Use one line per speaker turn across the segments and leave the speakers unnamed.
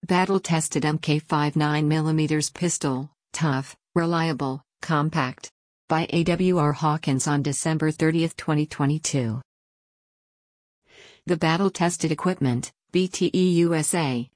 Battle-tested Mk5 9mm pistol, tough, reliable, compact. By A.W.R. Hawkins on December 30, 2022. The battle-tested equipment, BTE USA.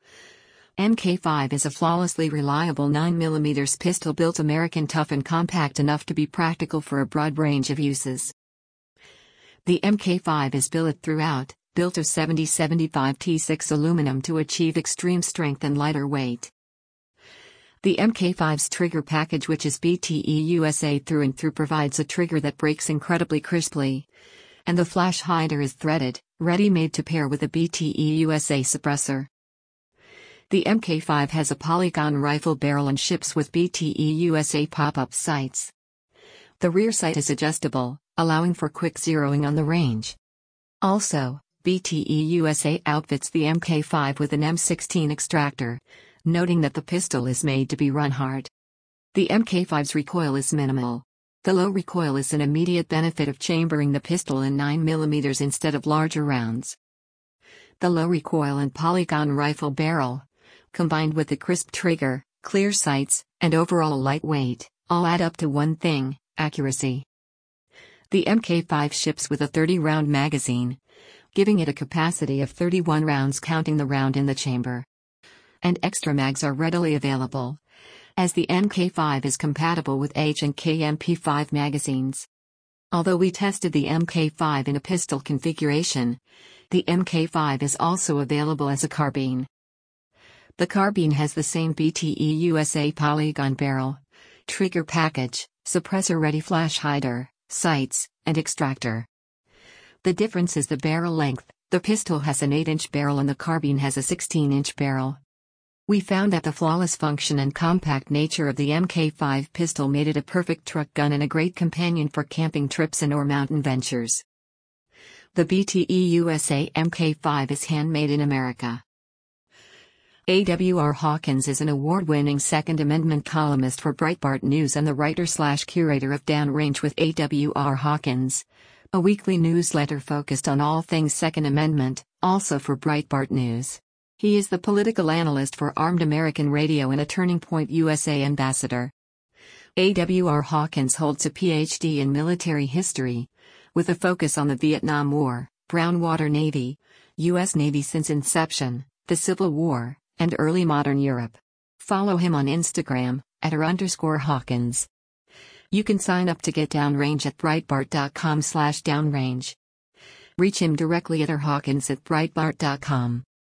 Mk5 is a flawlessly reliable 9mm pistol built American, tough and compact enough to be practical for a broad range of uses. The Mk5 is billet throughout, built of 7075 T6 aluminum to achieve extreme strength and lighter weight. The Mk5's trigger package, which is BTE USA through and through, provides a trigger that breaks incredibly crisply. And the flash hider is threaded, ready-made to pair with a BTE USA suppressor. The Mk5 has a polygon rifle barrel and ships with BTE USA pop-up sights. The rear sight is adjustable, allowing for quick zeroing on the range. Also, BTE USA outfits the Mk5 with an M16 extractor, noting that the pistol is made to be run hard. The Mk5's recoil is minimal. The low recoil is an immediate benefit of chambering the pistol in 9mm instead of larger rounds. The low recoil and polygon rifle barrel, combined with the crisp trigger, clear sights, and overall lightweight, all add up to one thing: accuracy. The Mk5 ships with a 30-round magazine, giving it a capacity of 31 rounds counting the round in the chamber. And extra mags are readily available, as the Mk5 is compatible with H&K MP5 magazines. Although we tested the Mk5 in a pistol configuration, the Mk5 is also available as a carbine. The carbine has the same BTE USA polygon barrel, trigger package, suppressor-ready flash hider, sights, and extractor. The difference is the barrel length. The pistol has an 8-inch barrel and the carbine has a 16-inch barrel. We found that the flawless function and compact nature of the Mk5 pistol made it a perfect truck gun and a great companion for camping trips and/or mountain ventures. The BTE USA Mk5 is handmade in America. A.W.R. Hawkins is an award-winning Second Amendment columnist for Breitbart News and the writer/curator of Downrange with A.W.R. Hawkins, a weekly newsletter focused on all things Second Amendment, also for Breitbart News. He is the political analyst for Armed American Radio and a Turning Point USA ambassador. A.W.R. Hawkins holds a Ph.D. in military history, with a focus on the Vietnam War, Brown Water Navy, U.S. Navy since inception, the Civil War, and early modern Europe. Follow him on Instagram, @r_Hawkins. You can sign up to get Downrange at Breitbart.com/downrange. Reach him directly at rhawkins@breitbart.com.